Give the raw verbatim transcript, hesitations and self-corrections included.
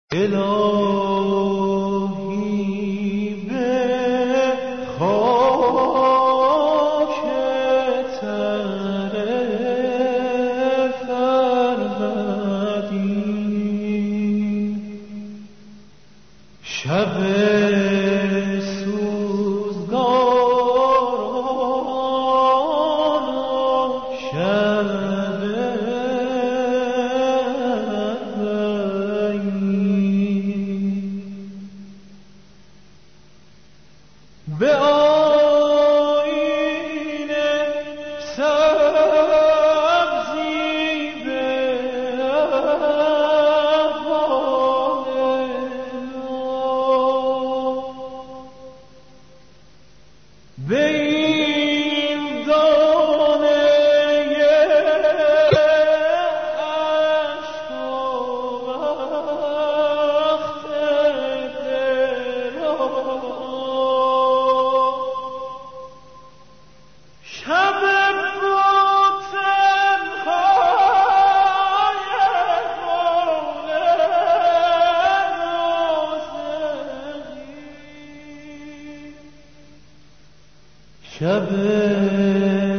الهی به خاک تر فرزدین شب سوزگاران و شب به آیین سبزی به احوال به این دانه عشق و وقت شب بوتنهای گل نازنین شب